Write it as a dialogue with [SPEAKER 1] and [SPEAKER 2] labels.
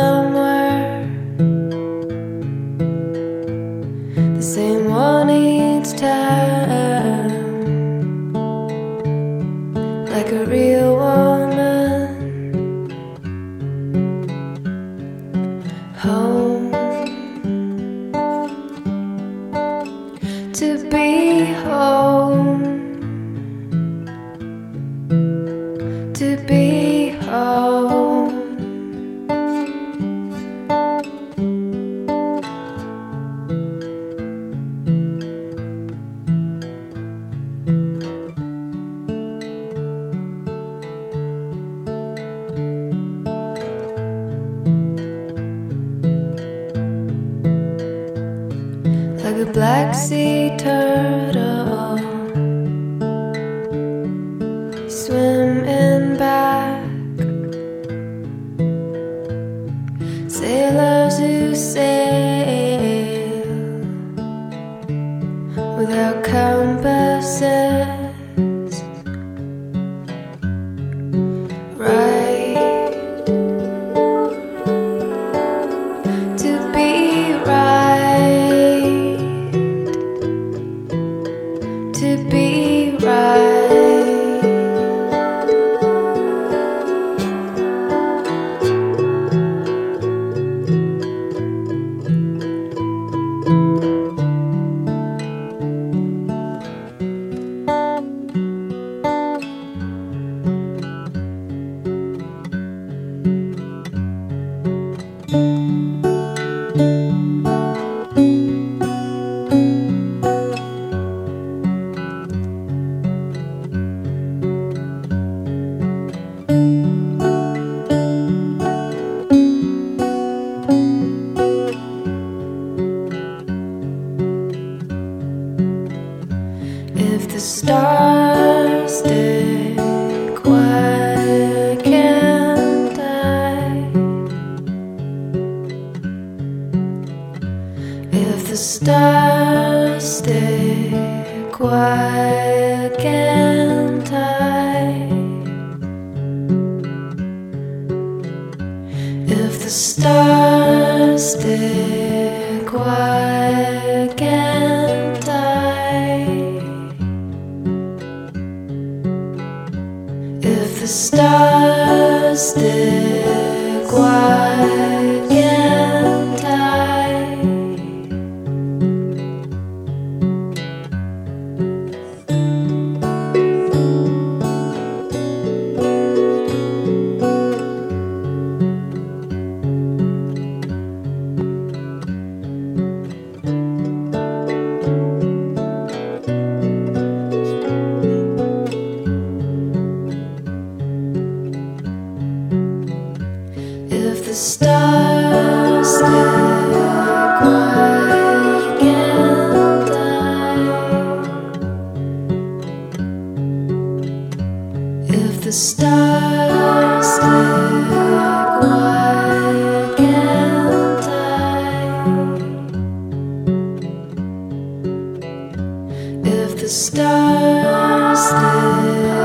[SPEAKER 1] somewhere, the same one each time, like a real woman. Home, to be home, to be home. Like a black sea turtle, swimming back. Sailors who sail without compasses, right to be right, to be right. If the stars stay quiet, can't I? If the stars stay quiet, can't I? If the stars stay quiet, can't I? If the stars stay quiet, can't I? If the stars stay quiet, can't I? If the stars stay quiet, can't I? If the stars stay